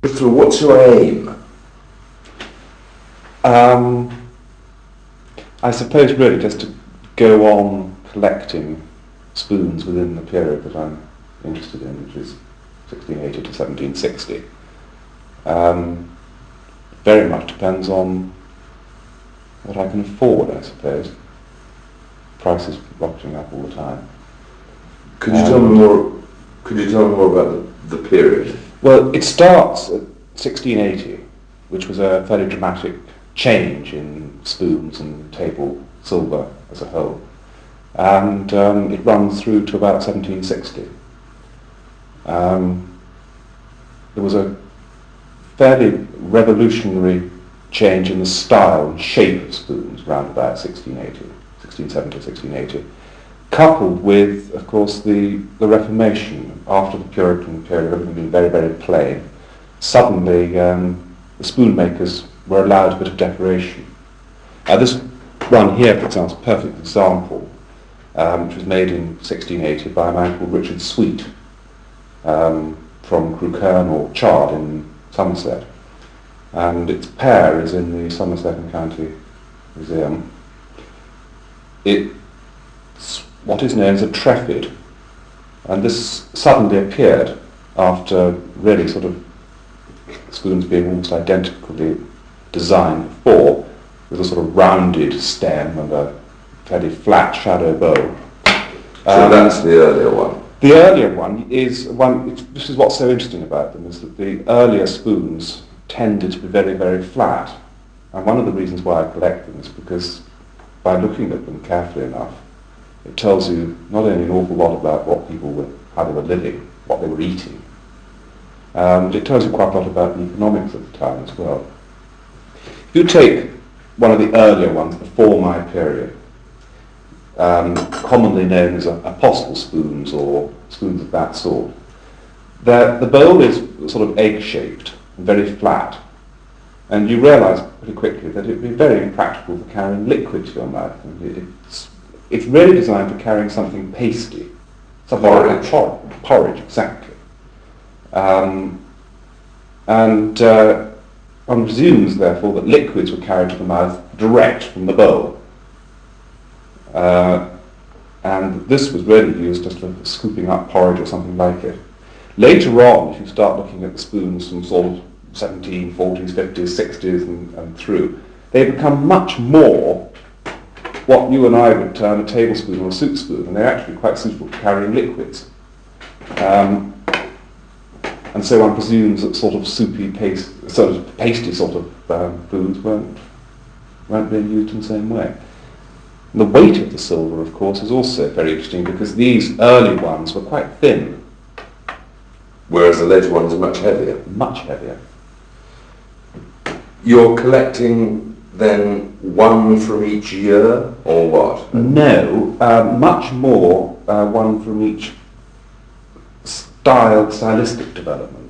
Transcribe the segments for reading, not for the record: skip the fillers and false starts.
through, what's your aim? I suppose really just to go on collecting spoons within the period that I'm interested in, which is 1680 to 1760. Very much depends on what I can afford, I suppose. Prices rocketing up all the time. Could you tell me more? Could you tell me more about the period? Well, it starts at 1680, which was a fairly dramatic change in spoons and table silver as a whole, and it runs through to about 1760. There was a fairly revolutionary change in the style and shape of spoons around about 1670, 1680, coupled with, of course, the Reformation. After the Puritan period, everything being very, very plain, suddenly the spoon makers were allowed a bit of decoration. This one here, for example, is a perfect example, which was made in 1680 by a man called Richard Sweet from Crewkerne or Chard in Somerset. And its pair is in the Somerset and County Museum. It's what is known as a trefid, and this suddenly appeared after really sort of spoons being almost identically designed before, with a sort of rounded stem and a fairly flat shadow bowl. So that's the earlier one. The earlier one is this is what's so interesting about them, is that the earlier spoons tended to be very, very flat. And one of the reasons why I collect them is because by looking at them carefully enough, it tells you not only an awful lot about what people were, how they were living, what they were eating, but it tells you quite a lot about the economics of the time as well. If you take one of the earlier ones before my period, commonly known as apostle spoons or spoons of that sort, the bowl is sort of egg-shaped and very flat, and you realise pretty quickly that it would be very impractical for carrying liquid to your mouth. It's really designed for carrying something pasty, something porridge. Like porridge, exactly. And one presumes, therefore, that liquids were carried to the mouth direct from the bowl. And this was really used just for scooping up porridge or something like it. Later on, if you start looking at the spoons from sort of 1740s, 50s, 60s and through, they become much more what you and I would term a tablespoon or a soup spoon, and they're actually quite suitable for carrying liquids. And so one presumes that sort of soupy, pasty sort of foods weren't being used in the same way. And the weight of the silver, of course, is also very interesting because these early ones were quite thin. Whereas the later ones are much heavier. Much heavier. You're collecting then one from each year, or what? No, much more one from each stylistic development.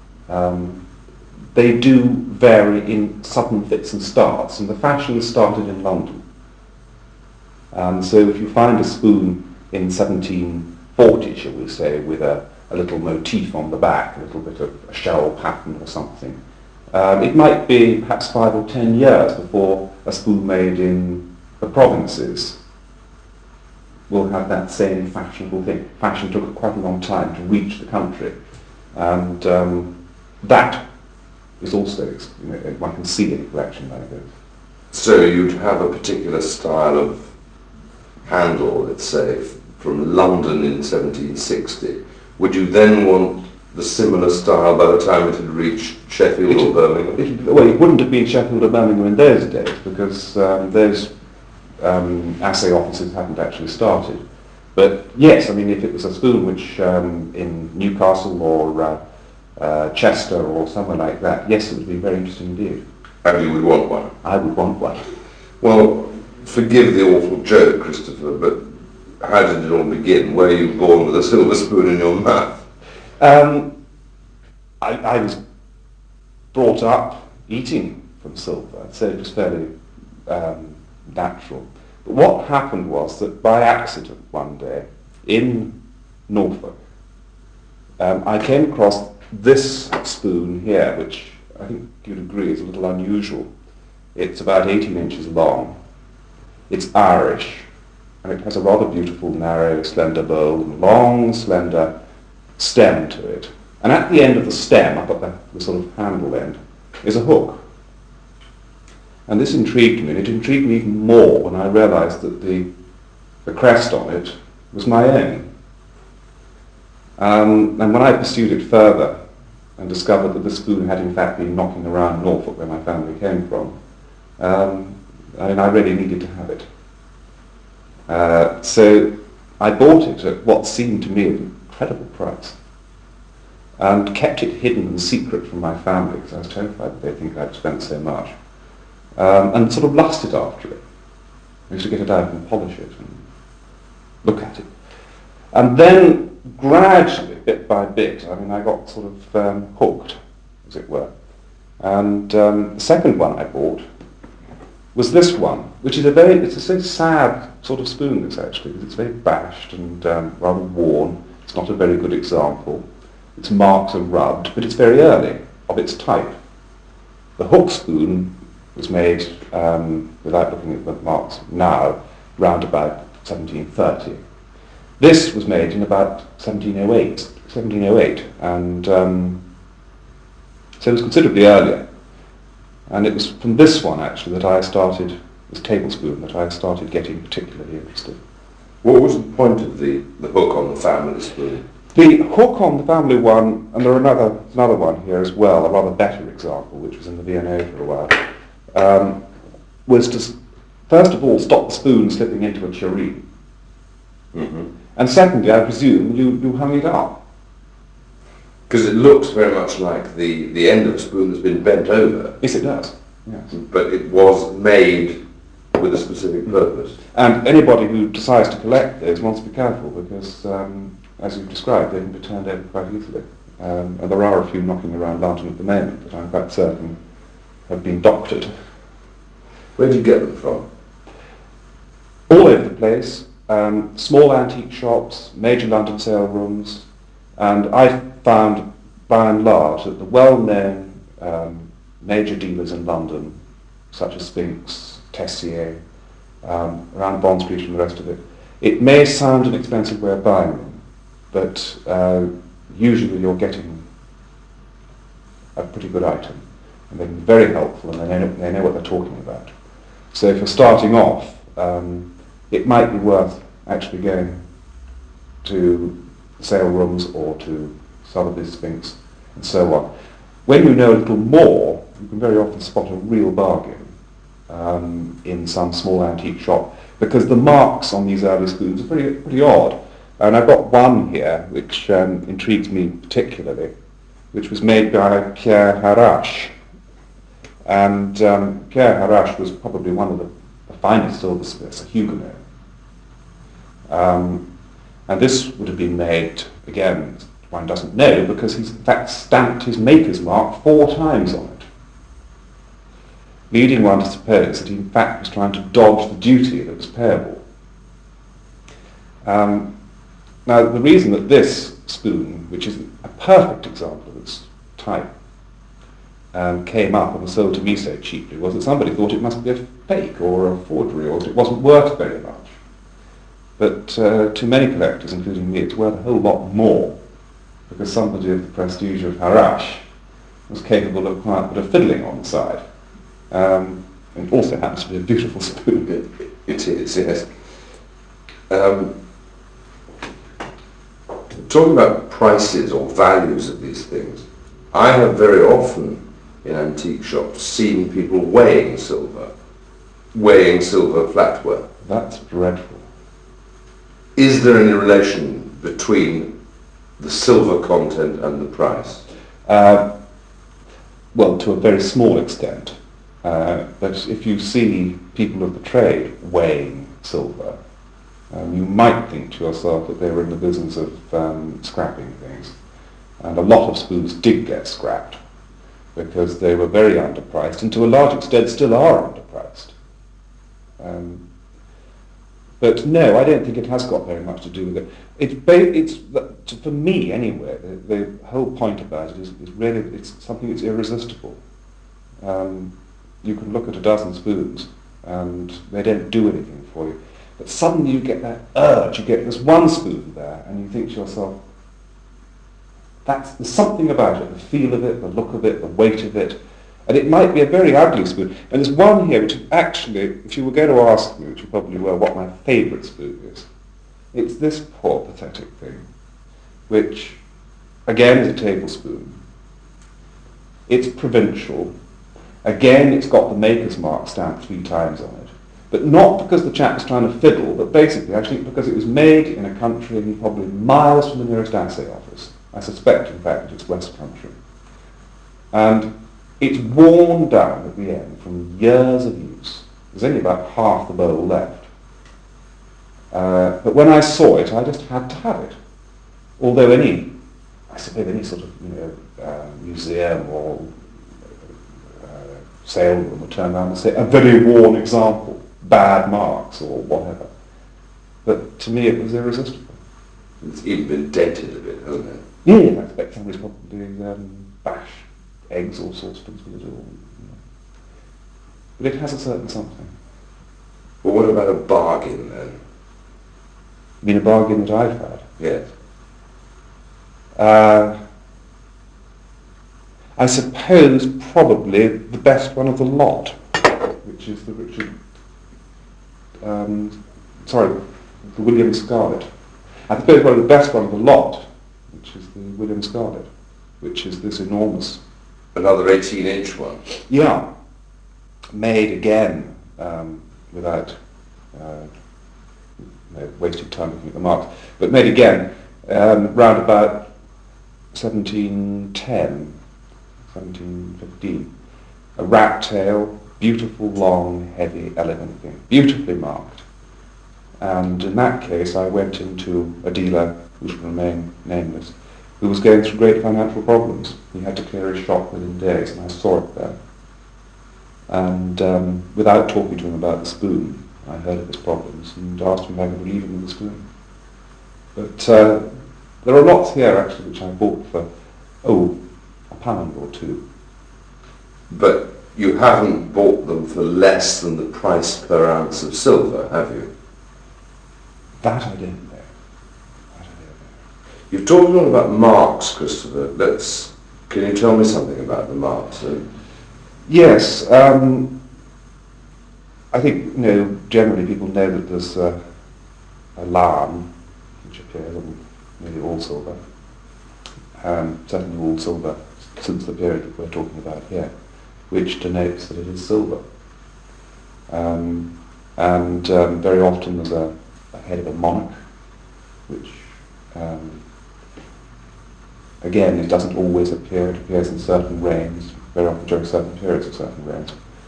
They do vary in sudden fits and starts, and the fashion started in London. So if you find a spoon in 1740, shall we say, with a little motif on the back, a little bit of a shell pattern or something, it might be perhaps 5 or 10 years before a spoon made in the provinces will have that same fashionable thing. Fashion took quite a long time to reach the country, and that is also, one can see in a collection like this. So you'd have a particular style of handle, let's say, from London in 1760. Would you then want the similar style by the time it had reached Sheffield or Birmingham? Well, it wouldn't have been Sheffield or Birmingham in those days because those assay offices hadn't actually started. But yes, I mean, if it was a spoon which in Newcastle or Chester or somewhere like that, yes, it would be very interesting indeed. And you would want one? I would want one. Well, forgive the awful joke, Christopher, but how did it all begin? Were you born with a silver spoon in your mouth? I was brought up eating from silver, so it was fairly natural. But what happened was that by accident one day in Norfolk, I came across this spoon here, which I think you'd agree is a little unusual. It's about 18 inches long. It's Irish, and it has a rather beautiful, narrow, slender bowl, and long, slender stem to it. And at the end of the stem, up at the sort of handle end, is a hook. And this intrigued me, and it intrigued me even more when I realised that the crest on it was my own. And when I pursued it further and discovered that the spoon had in fact been knocking around Norfolk, where my family came from, I really needed to have it. So I bought it at what seemed to me an incredible price, and kept it hidden and secret from my family because I was terrified that they'd think I'd spent so much, and sort of lusted after it. I used to get it out and polish it and look at it. And then gradually, bit by bit, I got sort of hooked, as it were. And the second one I bought was this one, which is it's a very sad sort of spoon, this actually, because it's very bashed and rather worn. It's not a very good example. Its marks are rubbed, but it's very early, of its type. The hook spoon was made, without looking at the marks now, round about 1730. This was made in about 1708, and so it was considerably earlier. And it was from this one, actually, that I started, this tablespoon, that I started getting particularly interested. What was the point of the hook on the family spoon? The hook on the family one, and there are another one here as well, a rather better example, which was in the V&A for a while, was to, first of all, stop the spoon slipping into a tureen. Mm-hmm. And secondly, I presume, you hung it up. Because it looks very much like the end of a spoon that's been bent over. Yes, it does. Yes. But it was made with a specific purpose. And anybody who decides to collect those wants to be careful because, as you've described, they can be turned over quite easily. And there are a few knocking around London at the moment that I'm quite certain have been doctored. Where do you get them from? All over the place. Small antique shops, major London sale rooms, and I found, by and large, that the well-known major dealers in London, such as Sphinx, Tessier, around Bond Street and the rest of it, it may sound an expensive way of buying them, but usually you're getting a pretty good item, and they're very helpful, and they know what they're talking about. So if you're starting off, it might be worth actually going to sale rooms or to Sotheby's, Sphinx, and so on. When you know a little more, you can very often spot a real bargain in some small antique shop, because the marks on these early spoons are pretty odd. And I've got one here which intrigues me particularly, which was made by Pierre Harache. And Pierre Harache was probably one of the finest silversmiths, a Huguenot. And this would have been made, again, one doesn't know, because he's in fact stamped his maker's mark 4 times on it, leading one to suppose that he in fact was trying to dodge the duty that was payable. Now, the reason that this spoon, which is a perfect example of its type, came up and was sold to me so cheaply was that somebody thought it must be a fake or a forgery, or that it wasn't worth very much. But to many collectors, including me, it's worth a whole lot more, because somebody of the prestige of Harache was capable of quite a bit of fiddling on the side. It also happens to be a beautiful spoon. It is, yes. Talking about prices or values of these things, I have very often in antique shops seen people weighing silver flatware. That's dreadful. Is there any relation between the silver content and the price? Well, to a very small extent. But if you see people of the trade weighing silver, you might think to yourself that they were in the business of scrapping things. And a lot of spoons did get scrapped because they were very underpriced, and to a large extent still are underpriced. But no, I don't think it has got very much to do with it. For me anyway, the whole point about it is really it's something that's irresistible. You can look at a dozen spoons and they don't do anything for you. But suddenly you get that urge, you get this one spoon there and you think to yourself, there's something about it, the feel of it, the look of it, the weight of it. And it might be a very ugly spoon. And there's one here which actually, if you were going to ask me, which you probably were, what my favourite spoon is, it's this poor pathetic thing, which again is a tablespoon. It's provincial. Again, it's got the maker's mark stamped 3 times on it. But not because the chap was trying to fiddle, but basically, I think because it was made in a country probably miles from the nearest assay office. I suspect, in fact, it's West Country. And it's worn down at the end from years of use. There's only about half the bowl left. But when I saw it, I just had to have it. Although any sort of museum or saleroom would turn around and say, a very worn example, bad marks or whatever. But to me it was irresistible. It's even been dented a bit, hasn't it? Yeah, I expect somebody's probably bashed eggs or saucepans with it all. But it has a certain something. Well, what about a bargain then? You mean a bargain that I've had? Yes. I suppose probably the best one of the lot, which is the the William Scarlett. I suppose probably the best one of the lot, which is the William Scarlett, which is this enormous... Another 18-inch one? Yeah. Made again, without wasting time looking at the marks, but made again round about 1710, 1715. A rat tail, beautiful, long, heavy, elegant thing, beautifully marked. And in that case, I went into a dealer who should remain nameless, who was going through great financial problems. He had to clear his shop within days, and I saw it there. And without talking to him about the spoon, I heard of his problems and asked him if I could relieve him of the spoon. But there are lots here, actually, which I bought for, £1 or two. But you haven't bought them for less than the price per ounce of silver, have you? That I don't know. You've talked a lot about marks, Christopher. Can you tell me something about the marks? Yes. I think, generally people know that there's a lamb, which appears on nearly all silver, certainly all silver since the period that we're talking about here, which denotes that it is silver. And very often there's a head of a monarch, which, again, it doesn't always appear. It appears in certain reigns, very often during certain periods of certain reigns.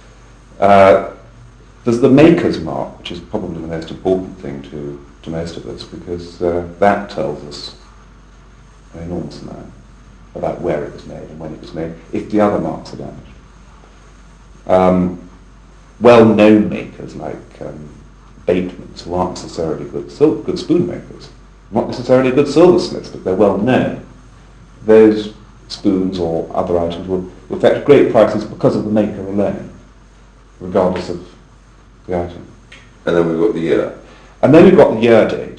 There's the maker's mark, which is probably the most important thing to most of us, because that tells us an enormous amount about where it was made and when it was made, if the other marks are damaged. Well-known makers like Batemans, who aren't necessarily good spoon makers, not necessarily good silversmiths, but they're well known. Those spoons or other items will fetch great prices because of the maker alone, regardless of the item. And then we've got the year. And then we've got the year date.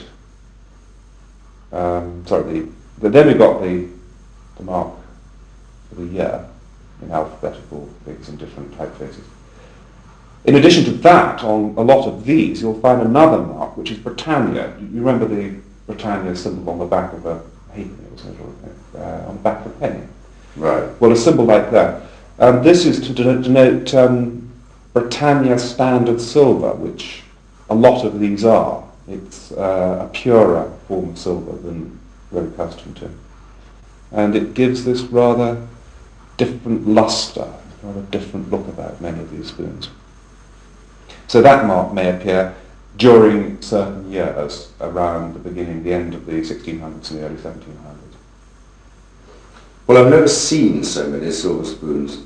Then we've got the mark for the year in alphabetical things and different typefaces. In addition to that, on a lot of these, you'll find another mark, which is Britannia. You remember the Britannia symbol on the back of a halfpenny, on the back of a penny? Right. Well, a symbol like that. This is to denote Britannia Standard Silver, which a lot of these are. It's a purer form of silver than we're accustomed to. And it gives this rather different lustre, rather different look about many of these spoons. So that mark may appear during certain years, around the end of the 1600s and the early 1700s. Well, I've never seen so many silver spoons.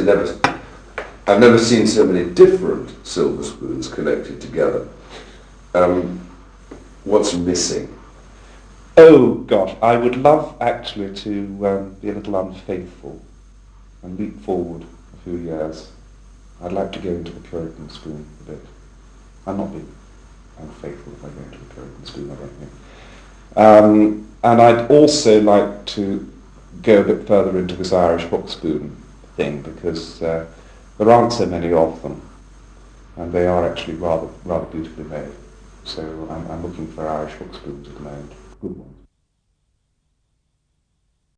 I've never seen so many different silver spoons connected together. what's missing? Oh gosh, I would love actually to be a little unfaithful and leap forward a few years. I'd like to go into the Puritan school a bit. I'm not being unfaithful if I go into the Puritan school, I don't think. And I'd also like to go a bit further into this Irish hook spoon thing, because there aren't so many of them, and they are actually rather beautifully made. So I'm looking for Irish hook spoons at the moment. Good one.